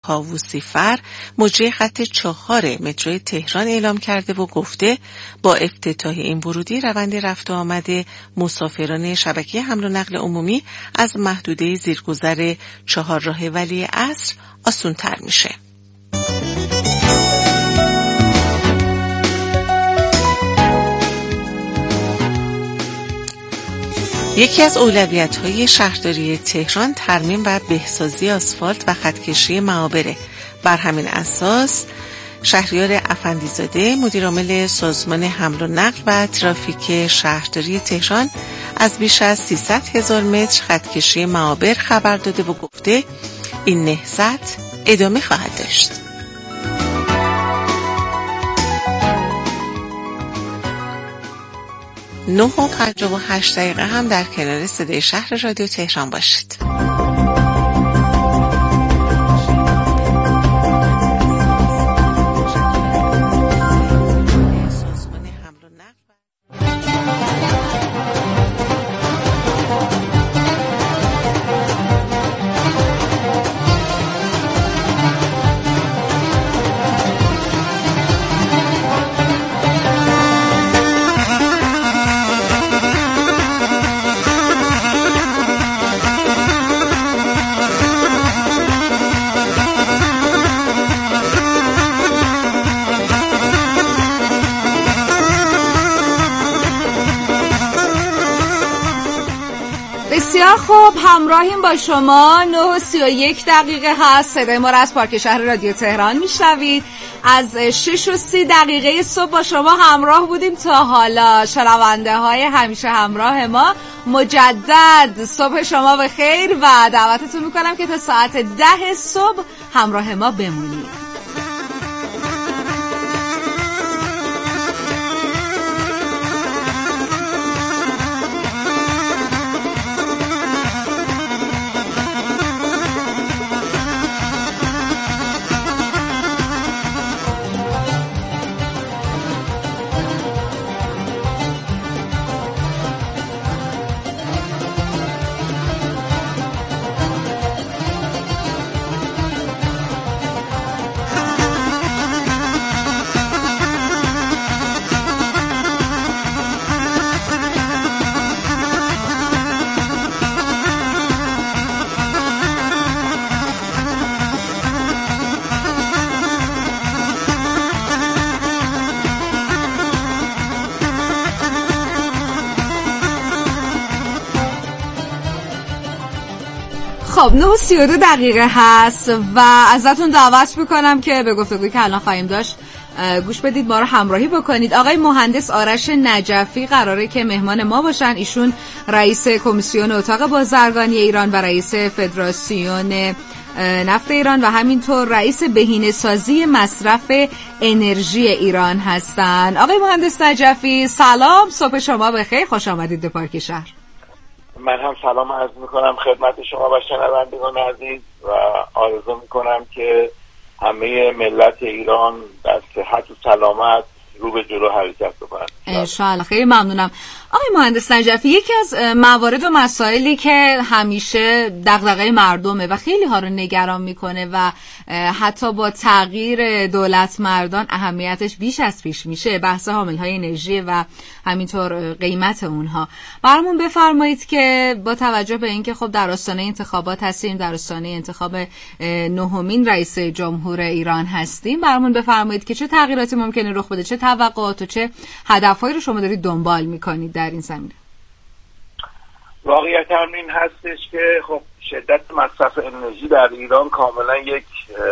کاووسی-فر مجری خط 4 مترو تهران اعلام کرده و گفته با افتتاح این ورودی روند رفت و آمد مسافران شبکه حمل و نقل عمومی از محدوده زیرگذر چهارراه ولیعصر آسان‌تر میشه. یکی از اولویت‌های شهرداری تهران ترمیم و بهسازی آسفالت و خطکشی معابره. بر همین اساس شهریار افندیزاده مدیرعامل سازمان حمل و نقل و ترافیک شهرداری تهران از بیش از 300,000 متر خطکشی معابر خبر داده و گفته این نهضت ادامه خواهد داشت. 9:58 هم در کنار صدای شهر رادیو تهران باشید. بسیار خوب، همراهیم با شما. 9:31 هست. صدای ما را از پارک شهر رادیو تهران میشنوید. از 6:30 صبح با شما همراه بودیم تا حالا. شنونده های همیشه همراه ما، مجدد صبح شما بخیر و دعوتتون میکنم که تا ساعت 10 صبح همراه ما بمونید. خب 9:32 هست و ازتون دعوت میکنم که به گفتگویی که الان خواهیم داشت گوش بدید، ما رو همراهی بکنید. آقای مهندس آرش نجفی قراره که مهمان ما باشن. ایشون رئیس کمیسیون اتاق بازرگانی ایران و رئیس فدراسیون نفت ایران و همینطور رئیس بهینه‌سازی مصرف انرژی ایران هستن. آقای مهندس نجفی سلام، صبح شما بخیر، خوش آمدید به پارک شهر. من هم سلام عرض میکنم خدمت شما و شنوندگان عزیز و آرزو میکنم که همه ملت ایران در صحت و سلامت رو به جلو حرکت بکنن انشاءالله. خیلی ممنونم. آقای مهندس نجفی، یکی از موارد و مسائلی که همیشه دغدغه مردمه و خیلی ها رو نگران میکنه و حتی با تغییر دولت مردان اهمیتش بیش از پیش میشه، بحث حاملهای انرژی و همینطور قیمت اونها. برامون بفرمایید که با توجه به اینکه خب در آستانه انتخابات هستیم، در آستانه انتخاب 9مین رئیس جمهور ایران هستیم، برامون بفرمایید که چه تغییراتی ممکنه رخ بده، چه توقعات و چه هدفهایی رو شما دارید دنبال میکنید در این زمینه. واقعیت این هستش که خب شدت مصرف انرژی در ایران کاملا یک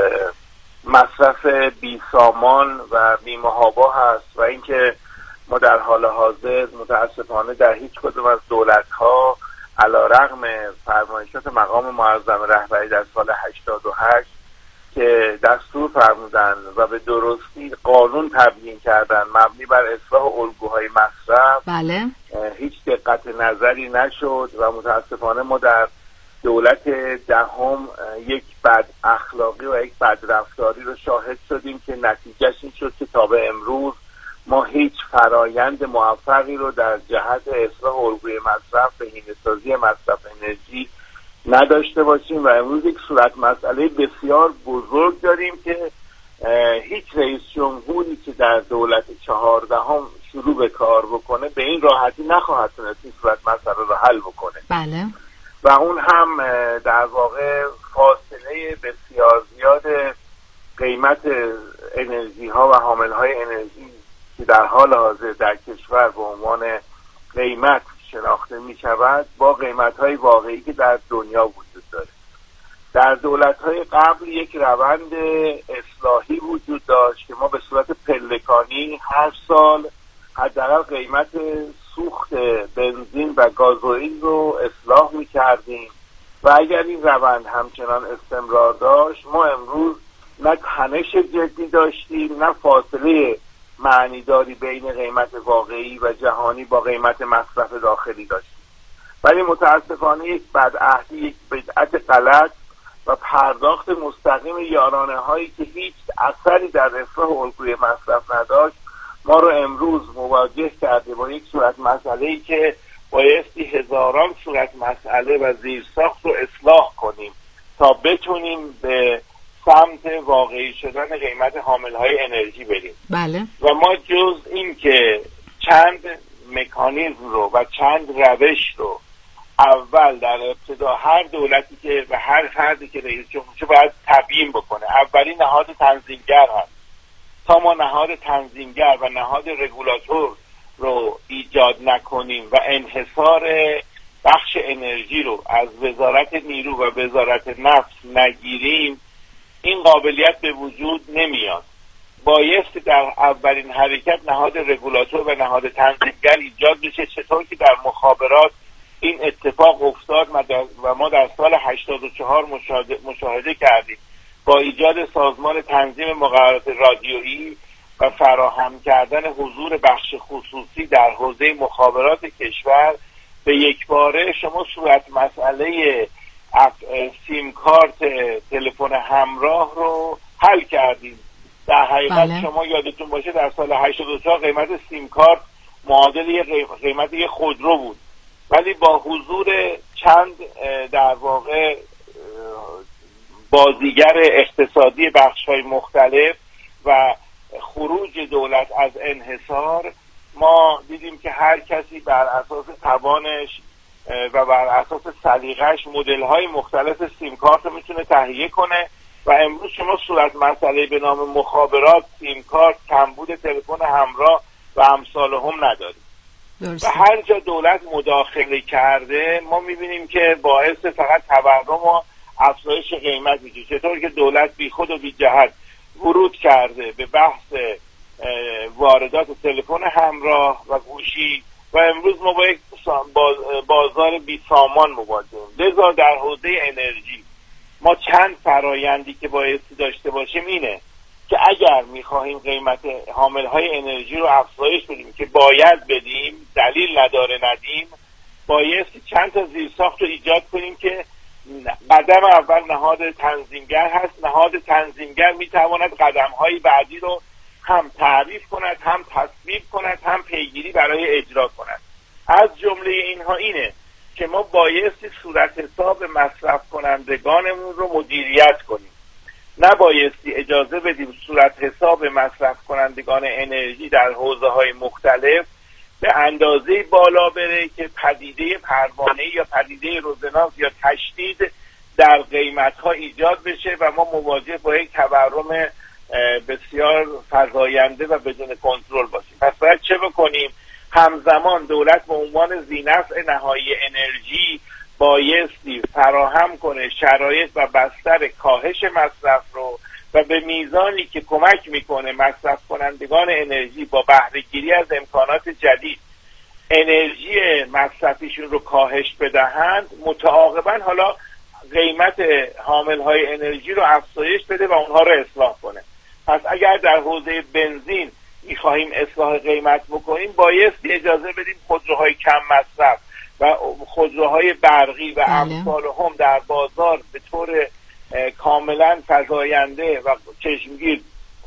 مصرف بی سامان و بی محابا هست و اینکه ما در حال حاضر متاسفانه در هیچ کدوم از دولت‌ها علیرغم فرمایشات مقام معظم رهبری در سال 88 که دستور فرمودن و به درستی قانون تبیین کردن مبنی بر اصلاح الگوهای مصرف، بله، هیچ دقت نظری نشد و متاسفانه ما در دولت دهم یک بد اخلاقی و یک بد رفتاری رو شاهد شدیم که نتیجهش این شد که تا به امروز ما هیچ فرایند موفقی رو در جهت اصلاح الگوی مصرف، بهینه‌سازی مصرف انرژی نداشته باشیم و امروز یک صورت مسئله بسیار بزرگ داریم که هیچ رئیس جمهوری که در دولت 14 شروع به کار بکنه به این راحتی نخواهد تونست این صورت مسئله رو حل بکنه. بله. و اون هم در واقع فاصله بسیار زیاد قیمت انرژی ها و حامل های انرژی که در حال حاضر در کشور به عنوان قیمت شناخته می شود با قیمت های واقعی که در دنیا وجود داره. در دولت های قبل یک روند اصلاحی وجود داشت که ما به صورت پلکانی هر سال حداقل قیمت سوخت بنزین و گازوئیل رو اصلاح می کردیم و اگر این روند همچنان استمرار داشت ما امروز نه تنش جدی داشتیم نه فاصله معنیداری بین قیمت واقعی و جهانی با قیمت مصرف داخلی داشتیم. ولی متاسفانه یک بدعهدی، یک بدعت غلط و پرداخت مستقیم یارانه هایی که هیچ اثری در رفاه الگوی مصرف نداشت ما رو امروز مواجه کرده با یک صورت مسئله‌ای که بایستی هزاران صورت مسئله و زیرساخت رو اصلاح کنیم تا بتونیم به سمت واقعی شدن قیمت حامل‌های انرژی بریم. بله. و ما جز این که چند مکانیزم رو و چند روش رو اول در ابتدا هر دولتی که و هر فردی که رئیس جمهور باید تبیین بکنه. اولی نهاد تنظیمگر هست. تا ما نهاد تنظیمگر و نهاد رگولاتور رو ایجاد نکنیم و انحصار بخش انرژی رو از وزارت نیرو و وزارت نفت نگیریم این قابلیت به وجود نمیاد. بایست در اولین حرکت نهاد رگولاتور و نهاد تنظیمگر ایجاد بشه، چطور که در مخابرات این اتفاق افتاد و ما در سال 84 مشاهده کردیم با ایجاد سازمان تنظیم مقررات رادیویی و فراهم کردن حضور بخش خصوصی در حوزه مخابرات کشور به یک باره شما صورت مسئله سیم کارت تلفن همراه رو حل کردیم. در حقیقت شما یادتون باشه در سال 84 قیمت سیم کارت معادل قیمت یک خودرو بود، ولی با حضور چند در واقع بازیگر اقتصادی بخش‌های مختلف و خروج دولت از انحصار ما دیدیم که هر کسی بر اساس توانش و بر اساس سلیقه‌اش مدل‌های مختلف سیم کارت رو میتونه تهیه کنه و امروز شما صورت مسئله به نام مخابرات، سیم کارت، کمبود تلفن همراه و امثال هم نداریم. و هر جا دولت مداخله کرده ما میبینیم که باعث فقط تورم و افزایش قیمت میشه. چطور که دولت بی خود و بی جهت ورود کرده به بحث واردات تلفن همراه و گوشی و امروز ما با یک بازار بی سامان مواجهیم. لذا در حوزه انرژی ما چند فرایندی که بایستی داشته باشیم اینه که اگر میخواهیم قیمت حاملهای انرژی رو افزایش بدیم که باید بدیم، دلیل نداره ندیم، بایستی چند تا زیرساخت رو ایجاد کنیم که قدم اول نهاد تنظیمگر هست. نهاد تنظیمگر میتواند قدم‌های بعدی رو هم تعریف کند، هم تصویب کند، هم پیگیری برای اجرا کند. از جمله اینها اینه که ما بایستی صورت حساب مصرف کنندگانمون رو مدیریت کنیم. نبایستی اجازه بدیم صورت حساب مصرف کنندگان انرژی در حوزه‌های مختلف به اندازه بالا بره که پدیده پروانه‌ای یا پدیده رزونانس یا تشدید در قیمت‌ها ایجاد بشه و ما مواجه با یک تورم بسیار فزاینده و بدون کنترل باشیم. پس باید چه بکنیم؟ همزمان دولت به عنوان ذینفع نهایی انرژی بایستی فراهم کنه شرایط و بستر کاهش مصرف رو و به میزانی که کمک میکنه مصرف کنندگان انرژی با بهره گیری از امکانات جدید انرژی مصرفیشون رو کاهش بدهند، متعاقباً حالا قیمت حاملهای انرژی رو افزایش بده و اونها رو اصلاح کنه. پس اگر در حوزه بنزین میخواهیم اصلاح قیمت بکنیم بایستی اجازه بدیم خودروهای کم مصرف و خودروهای برقی و امثال هم در بازار به طور کاملا فزاینده و چشمگیر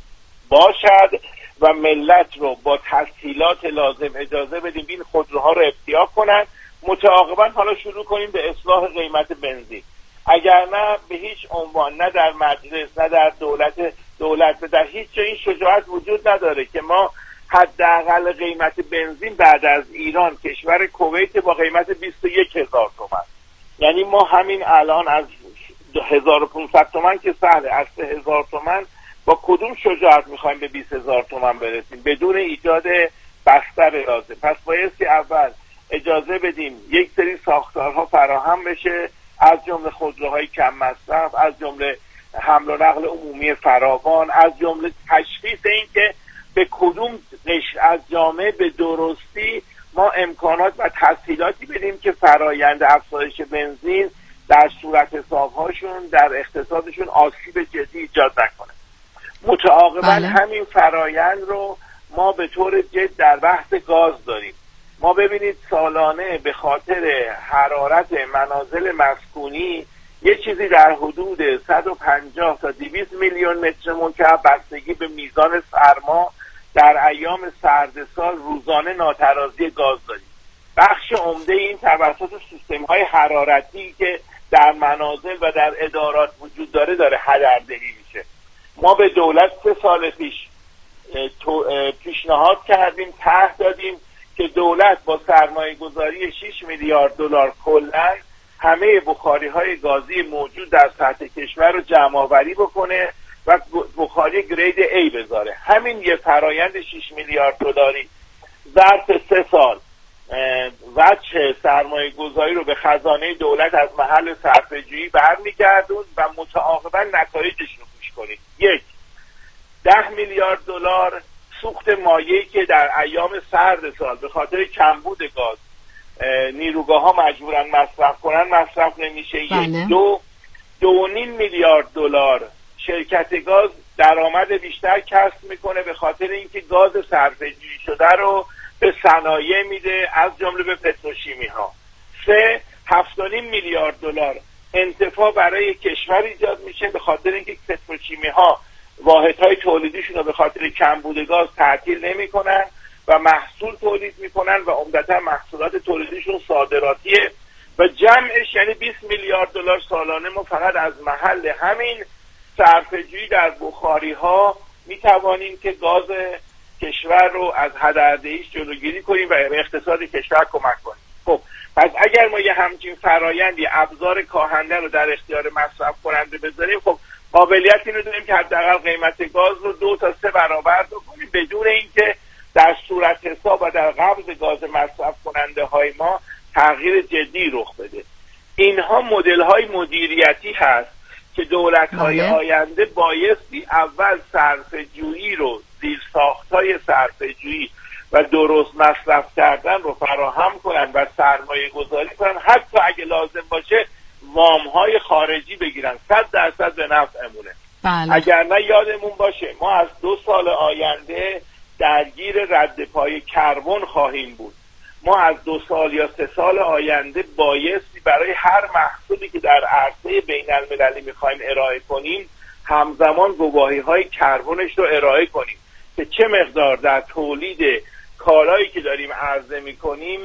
باشد و ملت رو با تسهیلات لازم اجازه بدیم این خودروها رو ابتیا کنند متعاقبا حالا شروع کنیم به اصلاح قیمت بنزین. اگر نه به هیچ عنوان، نه در مجلس نه در دولت در هیچ جا این شجاعت وجود نداره که ما حداقل قیمت بنزین بعد از ایران کشور کویت با قیمت 21,000 تومان، یعنی ما همین الان از 1500 تومان که سهله، از 3000 تومان با کدوم شجاعت میخوایم به 20,000 تومان برسیم بدون ایجاد بستر لازم؟ پس بایستی اول اجازه بدیم یک سری ساختارها فراهم بشه، از جمله خودروهای کم مصرف، از جمله حمل و نقل عمومی فراوان، از جمله تشخیص این که به کدوم قشر از جامعه به درستی ما امکانات و تسهیلاتی بدیم که فرایند افزایش بنزین در صورت حسابهاشون در اقتصادشون آسیب جدی ایجاد نکنه. متعاقبا همین فرایند رو ما به طور جد در بحث گاز داریم. ما ببینید سالانه به خاطر حرارت منازل مسکونی یه چیزی در حدود 150 تا 200 میلیون متر مکعب بستگی به میزان سرما در ایام سرد سال روزانه ناترازی گاز داریم. بخش عمده این توسط سیستم‌های حرارتی که در منازل و در ادارات وجود داره هدردهی میشه. ما به دولت 3 سال پیش پیشنهاد کردیم، طرح دادیم که دولت با سرمایه گذاری 6 میلیارد دلار کلاً همه بخاری‌های گازی موجود در سطح کشور رو جمع آوری بکنه و بخاری گرید A بذاره. همین یه فرایند 6 میلیارد دلاری ظرف 3 سال وجه سرمایه گذاری رو به خزانه دولت از محل صرفه‌جویی برمیگردون و متعاقبا نتایجش رو گوش کنید. 1 10 میلیارد دلار سوخت مایعی که در ایام سرد سال به خاطر کمبود گاز نیروگاه ها مجبورن مصرف کنن مصرف نمیشه. 2.5 میلیارد دلار شرکت گاز درآمد بیشتر کسب میکنه به خاطر اینکه گاز صرفه‌جویی شده رو به صنایع میده، از جمله به پتروشیمی ها. 3 7.5 میلیارد دلار انتفاع برای کشور ایجاد میشه به خاطر اینکه پتروشیمی ها واحدهای تولیدیشون رو به خاطر کمبود گاز تعطیل نمیکنن و محصول تولید میکنن و عمدتا محصولات تولیدیشون صادراتیه و جمعش یعنی 20 میلیارد دلار سالانه ما فقط از محل همین صرفه‌جویی در بخاری ها میتوانیم که گاز کشور رو از هدردهیش جلوگیری کنیم و به اقتصاد کشور کمک کنیم. خب پس اگر ما یه همچین فرایندی ابزار کاهنده رو در اختیار مصرف کننده بذاریم، خب قابلیت اینو داریم که حداقل قیمت گاز رو 2 تا 3 برابر بکنیم بدون اینکه در صورت حساب و در قبض گاز مصرف کننده های ما تغییر جدی رخ بده. اینها مدل های مدیریتی هست که دولت های آینده بایستی اول صرفه‌جویی رو، زیرساخت‌های صرفه‌جویی و درست مصرف کردن رو فراهم کنن و سرمایه گذاری کنن، حتی اگه لازم باشه وام های خارجی بگیرن، 100% به نفعمونه. اگر نه یادمون باشه ما از 2 سال آینده درگیر رد پای کربن خواهیم بود. ما از 2 سال یا 3 سال آینده بایستی برای هر محصولی که در عرصه بین المللی میخوایم ارائه کنیم همزمان گواهی های کربنش رو ارائه کنیم که چه مقدار در تولید کالایی که داریم عرضه میکنیم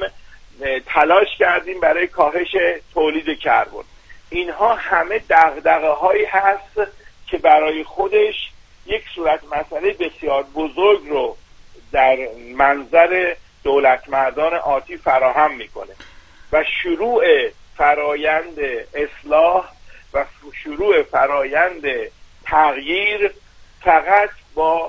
تلاش کردیم برای کاهش تولید کربن. اینها همه دغدغه هایی هست که برای خودش یک صورت مسئله بسیار بزرگ رو در منظر دولت مردان آتی فراهم میکنه و شروع فرایند اصلاح و شروع فرایند تغییر فقط با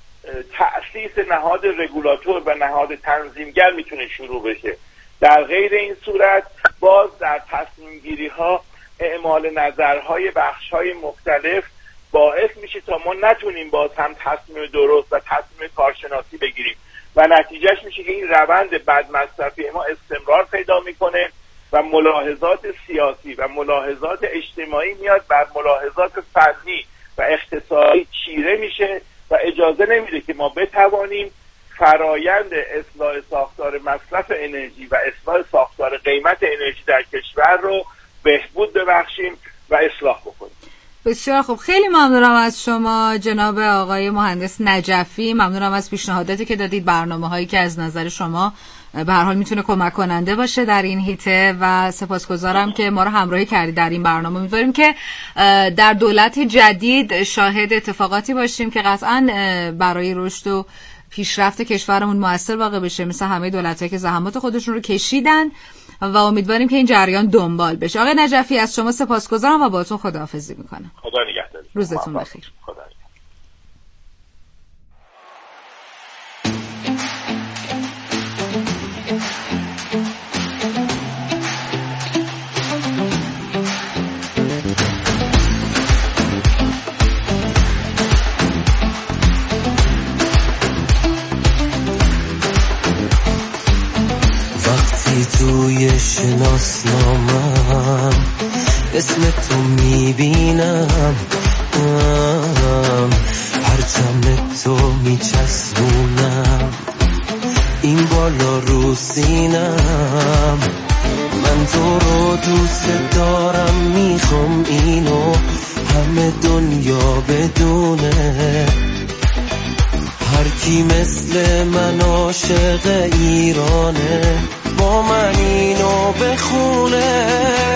تأسیس نهاد رگولاتور و نهاد تنظیمگر میتونه شروع بشه. در غیر این صورت باز در تصمیم گیری ها اعمال نظرهای بخش های مختلف باعث میشه تا ما نتونیم باز هم تصمیم درست و تصمیم کارشناسی بگیریم و نتیجهش میشه که این روند بد مصرفی ما استمرار پیدا میکنه و ملاحظات سیاسی و ملاحظات اجتماعی میاد بر ملاحظات فنی و اقتصادی چیره میشه و اجازه نمیده که ما بتوانیم فرایند اصلاح ساختار مصرف انرژی و اصلاح ساختار قیمت انرژی در کشور رو بهبود ببخشیم و اصلاح بکنیم. بسیار خوب، خیلی ممنونم از شما جناب آقای مهندس نجفی. ممنونم از پیشنهاداتی که دادید، برنامه‌هایی که از نظر شما به هر حال میتونه کمک کننده باشه در این هیته و سپاسگزارم که ما رو همراهی کردید در این برنامه. امیدواریم که در دولت جدید شاهد اتفاقاتی باشیم که قطعاً برای رشد و پیشرفت کشورمون موثر واقع بشه، مثل همه دولت‌هایی که زحمات خودشون رو کشیدن و امیدواریم که این جریان دنبال بشه. آقای نجفی از شما سپاسگزارم و باهاتون خداحافظی میکنم. خدا نگهدار. روزتون بخیر. خدا. توی شناسنامم اسم تو میبینم، پرچم تو میچسبونم این بالا رو سینم. من تو رو دوست دارم، میخوام اینو همه دنیا بدونه. هر کی مثل من عاشق ایرانه با من اینو بخونه.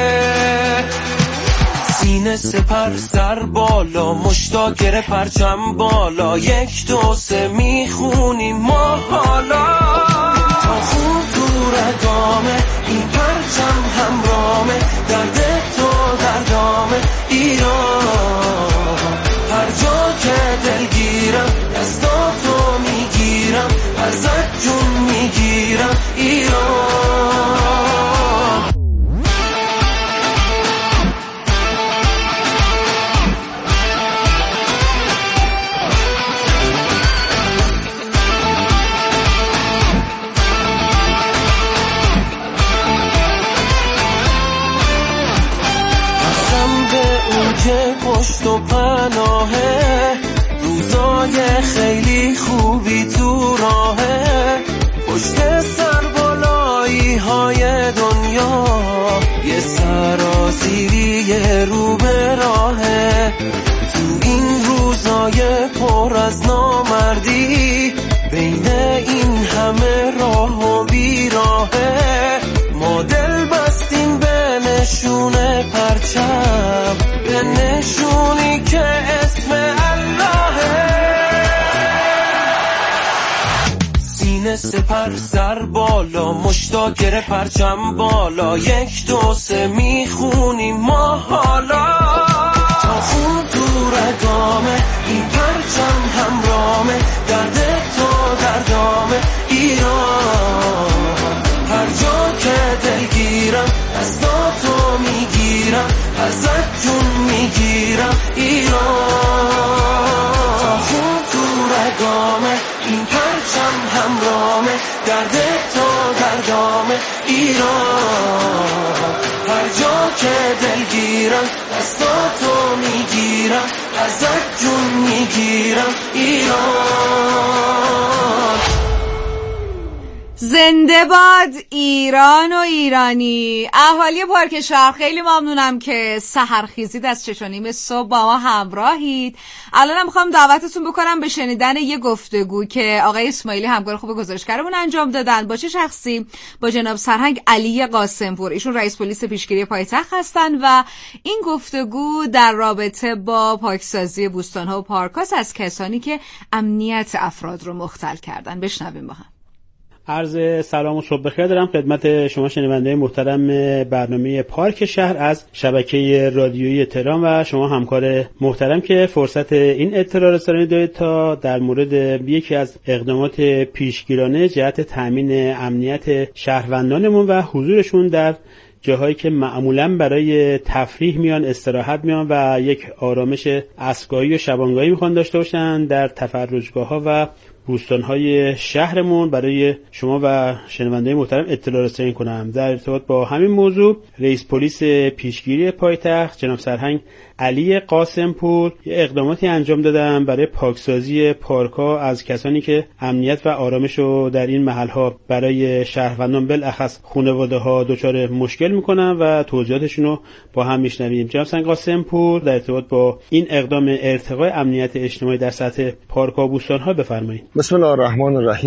سینه سپر سر بالا، مشتاق پرچم بالا، 1 2 3 میخونیم ما حالا. تا خوب دورگامه این پرچم همرامه، درد تو دردامه ایران. هر جا که دلگیرم دستاتو میگیرم، ازت جون میگیرم ایران. که پشت و پناهه، روزای خیلی خوبی تو راهه. پشت سر بالایی های دنیا یه سرازیری رو به راهه. تو این روزای پر از نامردی، بین این همه راه و بیراهه، ما دل بستیم به نشون پرچم، به نشونی که اسم اللهه. سینه سپر سر بالا، مشتاق پرچم بالا، 1 2 3 میخونیم ما حالا. تا خوب دورگامه این پرچم همرامه، درد تو دردامه ایران. هر جا که دلگیرم دستاتو میگیرم، ازت جون میگیرم ایران. تا خوب دورگامه این پرچم همرامه، درد تو دردامه ایران. هر جا که دلگیرم دستاتو میگیرم، ازت جون میگیرم ایران. زنده باد ایران و ایرانی. اهالی پارک شهر خیلی ممنونم که سحرخیزید از 6:30 صبح با ما همراهید. الانم میخوام دعوتتون بکنم به شنیدن یه گفتگو که آقای اسماعیلی همکار خوب گزارشگرمون انجام دادن با چه شخصی؟ با جناب سرهنگ علی قاسمپور. ایشون رئیس پلیس پیشگیری پایتخت هستن و این گفتگو در رابطه با پاکسازی بوستان‌ها و پارک‌هاست از کسانی که امنیت افراد رو مختل کردن. بشنویم با هم. عرض سلام و صبح بخیر دارم خدمت شما شنونده محترم برنامه پارک شهر از شبکه رادیویی تهران و شما همکار محترم که فرصت این اطلاع رسانی دارید تا در مورد یکی از اقدامات پیشگیرانه جهت تامین امنیت شهروندانمون و حضورشون در جاهایی که معمولاً برای تفریح میان، استراحت میان و یک آرامش عصرگاهی و شبانگاهی میخوان داشته باشن در تفرجگاه‌ها و بوستان‌های شهرمون برای شما و شنونده‌های محترم اطلاع رسانی کنم. در ارتباط با همین موضوع رئیس پلیس پیشگیری پایتخت جناب سرهنگ علی قاسمپور یه اقداماتی انجام دادن برای پاکسازی پارک‌ها از کسانی که امنیت و آرامش رو در این محل‌ها برای شهروندان بالاخص خانواده‌ها دچار مشکل می‌کنن و توضیحاتشون رو با هم میشنویم. جناب سرهنگ قاسمپور در ارتباط با این اقدام ارتقای امنیت اجتماعی در سطح پارک‌ها و بوستان‌ها بفرمایید. بسم الله الرحمن الرحیم.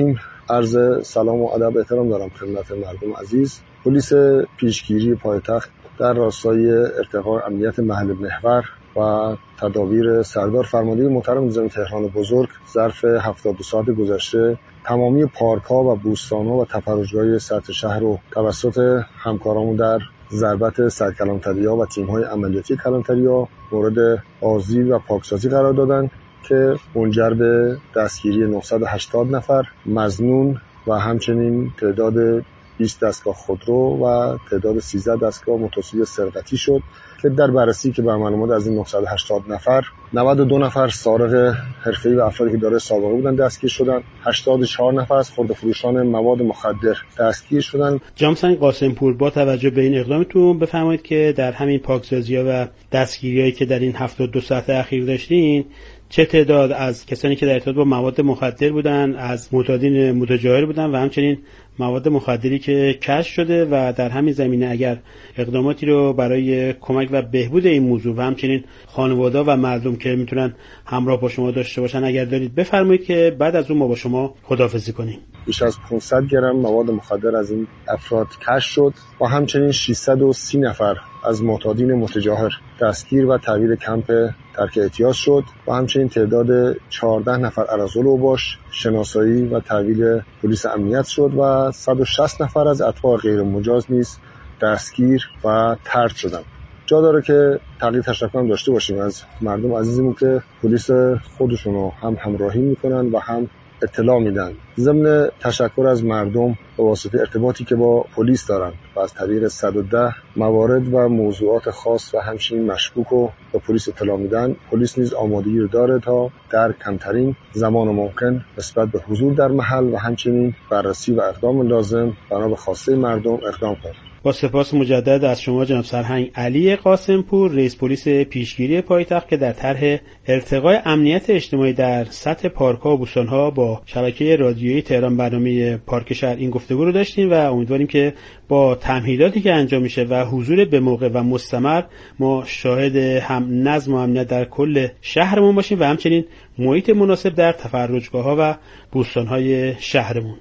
عرض سلام و ادب احترام دارم خدمت مردم عزیز. پلیس پیشگیری پایتخت در راستای ارتقاء امنیت محل محور و تدابیر سردار فرمانده محترم نظامی تهران بزرگ ظرف 72 ساعت گذشته تمامی پارک‌ها و بوستان‌ها و تفرجگاه‌های سطح شهر رو توسط همکارامون در ضربت سرکلانتری‌ها و تیم‌های عملیاتی کلانتری‌ها مورد آزی و پاکسازی قرار دادن که منجر به دستگیری 980 نفر مظنون و همچنین تعداد 20 دستگاه خودرو و تعداد 13 دستگاه موتورسیکل سرقتی شد که در بررسی که بر معلومات از این 980 نفر 92 نفر سارق حرفه‌ای و افرادی که دارای سابقه بودن دستگیر شدن، 84 نفر از خرده فروشان مواد مخدر دستگیر شدن. جناب سنگ قاسمپور، با توجه به این اقدامتون بفرمایید که در همین پاکسازی‌ها و دستگیری‌هایی که در این 72 ساعت اخیر داشتین چه تعداد از کسانی که در ارتباط با مواد مخدر بودن، از معتادین متجاهل بودن و همچنین مواد مخدری که کشف شده و در همین زمینه اگر اقداماتی رو برای کمک و بهبود این موضوع و همچنین خانواده‌ها و مردم که میتونن همراه با شما داشته باشن اگر دارید بفرمایید که بعد از اون ما با شما خداحافظی کنیم. بیش از 500 گرم مواد مخدر از این افراد کشف شد و همچنین 630 نفر از معتادین متجاهر دستگیر و تحویل کمپ ترک اعتیاض شد و همچنین تعداد 14 نفر اراذل اوباش شناسایی و تحویل پلیس امنیت شد و 160 نفر از اتباع غیر مجاز نیز دستگیر و طرد شدند. جا داره که تقدیر تشکر داشته باشیم از مردم عزیزمون که پلیس خودشون رو هم همراهی میکنن و هم اطلاع میدن. ضمن تشکر از مردم به واسطه ارتباطی که با پلیس دارن و از طریق 110 موارد و موضوعات خاص و همچنین مشکوک رو به پلیس اطلاع میدن، پلیس نیز آمادگی رو داره تا در کمترین زمان ممکن نسبت به حضور در محل و همچنین بررسی و اقدام لازم بنا به خواسته مردم اقدام کنه. با سپاس مجدد از شما جناب سرهنگ علی قاسمپور، رئیس پلیس پیشگیری پایتخت که در طرح ارتقاء امنیت اجتماعی در سطح پارک‌ها و بوستان‌ها با شبکه رادیویی تهران برنامه پارک شهر این گفتگو رو داشتیم و امیدواریم که با تمهیداتی که انجام میشه و حضور به موقع و مستمر ما شاهد هم نظم و امنیت در کل شهرمون باشیم و همچنین محیط مناسب در تفرجگاه‌ها و بوستان‌های شهرمون.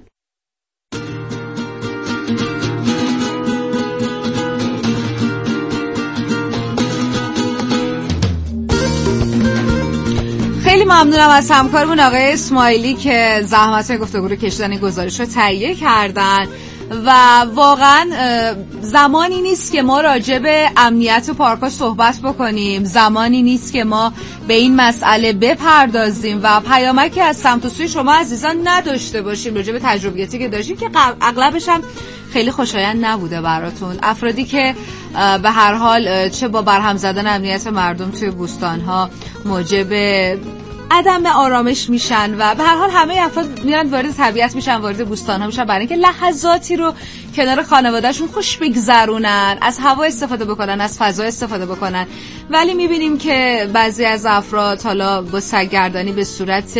خیلی ممنونم از همکارمون آقای اسماعیلی که زحمت گفتگو رو کشیدن، گزارش رو تهیه کردن و واقعا زمانی نیست که ما راجع به امنیت پارک‌ها صحبت بکنیم، زمانی نیست که ما به این مسئله بپردازیم و پیامکی از سمت و سوی شما عزیزان نداشته باشیم راجع به تجربیاتی که داشتیم که اغلبش هم خیلی خوشایند نبوده براتون. افرادی که به هر حال چه با برهم زدن امنیت مردم توی بوستان‌ها موجب عدم آرامش میشن و به هر حال همه افراد میرن وارد طبیعت میشن، وارد بوستان‌ها میشن برای اینکه لحظاتی رو کنار خانواده‌شون خوش بگذرونن، از هوا استفاده بکنن، از فضا استفاده بکنن. ولی میبینیم که بعضی از افراد حالا با سرگردانی به صورت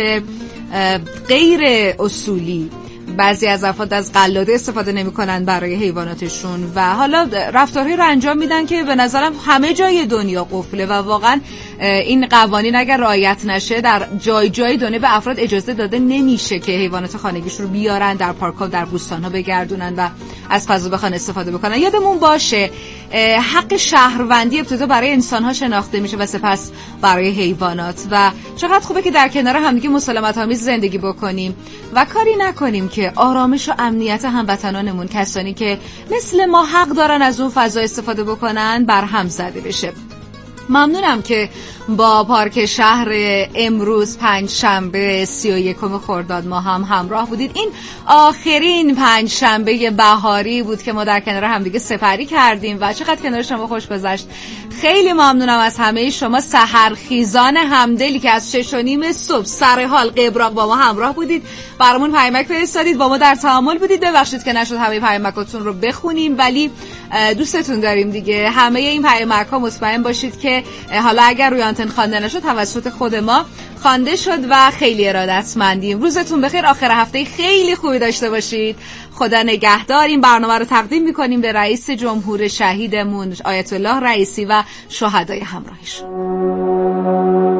غیر اصولی، بعضی از افراد از قلاده استفاده نمی‌کنن برای حیواناتشون و حالا رفتارهایی رو انجام میدن که به نظرم همه جای دنیا قفله و واقعا این قوانین اگر رعایت نشه در جای جای دنیا به افراد اجازه داده نمیشه که حیوانات خانگیشون رو بیارن در پارک‌ها و در بوستان‌ها بگردونن و از فضا بخوان استفاده بکنن. یادمون باشه حق شهروندی ابتدا برای انسان‌ها شناخته میشه و سپس برای حیوانات و چقدر خوبه که در کنار همدیگه مسالمت‌آمیز زندگی بکنیم و کاری نکنیم که آرامش و امنیت هموطنانمون، کسانی که مثل ما حق دارن از اون فضا استفاده بکنن، برهم زده بشه. ممنونم که با پارک شهر امروز پنجشنبه 31 خرداد ما هم همراه بودید. این آخرین پنجشنبه بهاری بود که ما در کنار همدیگه سپری کردیم و چقدر کنار شما خوش گذشت. خیلی ممنونم از همه شما سحرخیزان همدلی که از 6:30 صبح سر حال قبراق با ما همراه بودید، برامون پیامک فرستادید، با ما در تعامل بودید. ببخشید که نشد همه پیامکاتون رو بخونیم ولی دوستتون داریم دیگه. همه این پیامک‌ها مطمئن باشید که حالا اگر روی آنتن خوانده نشد توسط خود ما خوانده شد و خیلی ارادتمندیم. روزتون بخیر، آخر هفته خیلی خوبی داشته باشید. خدا نگهدار. این برنامه رو تقدیم می‌کنیم به رئیس جمهور شهیدمون آیت الله رئیسی و شهدای همراهشون.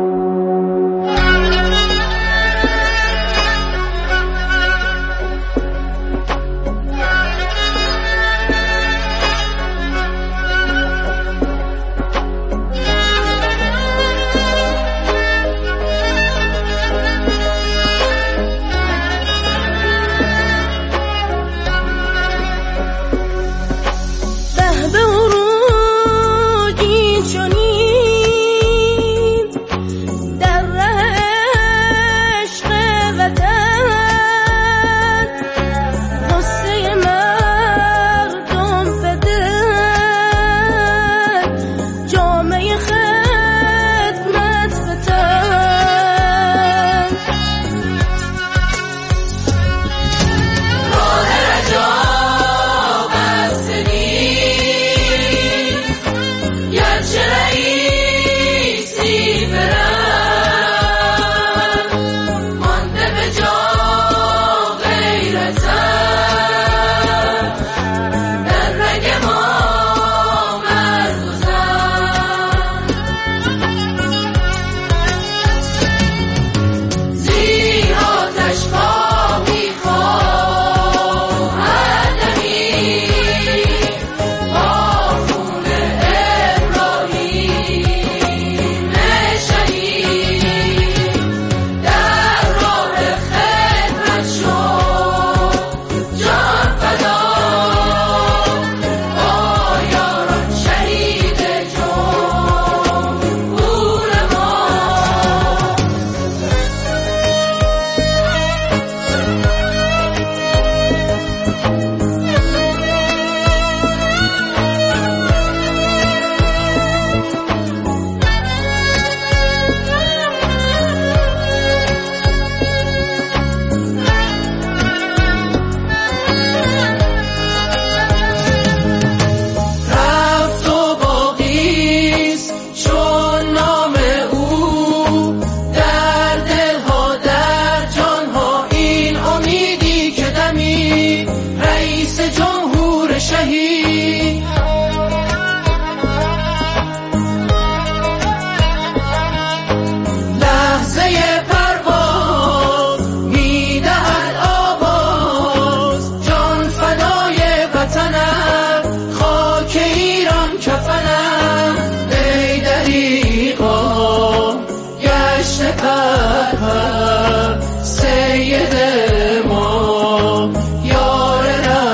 رهبر سید ما یار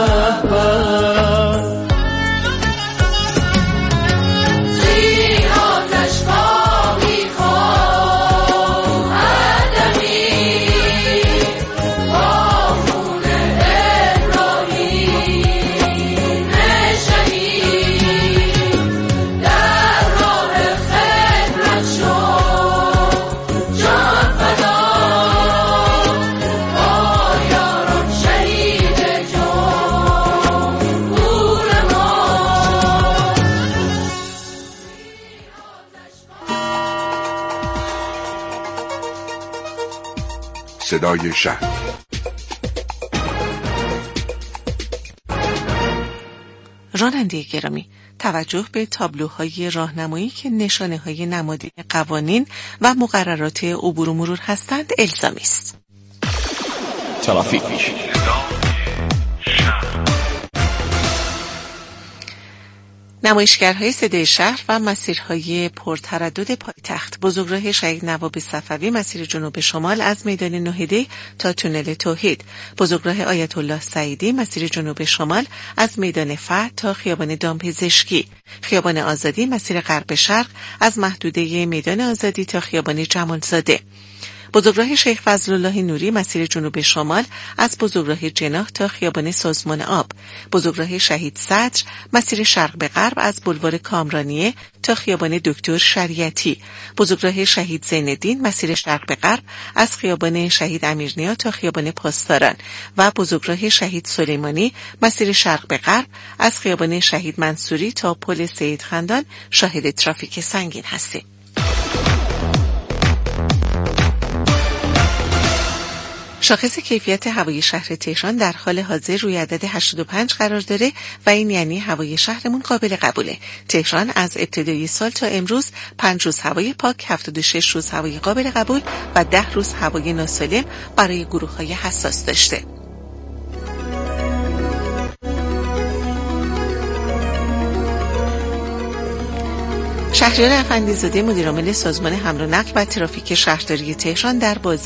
رهبر زیر آتش خواهی خواه عدمی با خون ابراهیم شهید در راه خدمت شو جان فدا با یاران شهید جمهور ما صدای شهر. راننده گرامی، توجه به تابلوهای راهنمایی که نشانه‌های نمادین قوانین و مقررات عبور و مرور هستند الزامی است. ترافیک. نمایشگرهای صدای شهر و مسیرهای پرتردد پایتخت. بزرگراه شهید نواب صفوی مسیر جنوب شمال از میدان نهده تا تونل توحید. بزرگراه آیت الله سعیدی مسیر جنوب شمال از میدان فتح تا خیابان دامپزشکی. خیابان آزادی مسیر غرب شرق از محدوده میدان آزادی تا خیابان جمالزاده. بزرگراه شیخ فضلالله نوری مسیر جنوب شمال از بزرگراه جناح تا خیابان سازمان آب. بزرگراه شهید صدر مسیر شرق به غرب از بلوار کامرانیه تا خیابان دکتر شریعتی. بزرگراه شهید زین‌الدین مسیر شرق به غرب از خیابان شهید امیرنیا تا خیابان پاسداران و بزرگراه شهید سلیمانی مسیر شرق به غرب از خیابان شهید منصوری تا پل سید خندان شاهد ترافیک سنگین هستیم. شاخص کیفیت هوای شهر تهران در حال حاضر روی عدد 85 قرار داره و این یعنی هوای شهرمون قابل قبوله. تهران از ابتدای سال تا امروز 5 روز هوای پاک، 76 روز هوای قابل قبول و 10 روز هوای ناسالم برای گروه‌های حساس داشته. شهریار افندی‌زاده مدیرعامل سازمان حمل و نقل و ترافیک شهرداری تهران در بازی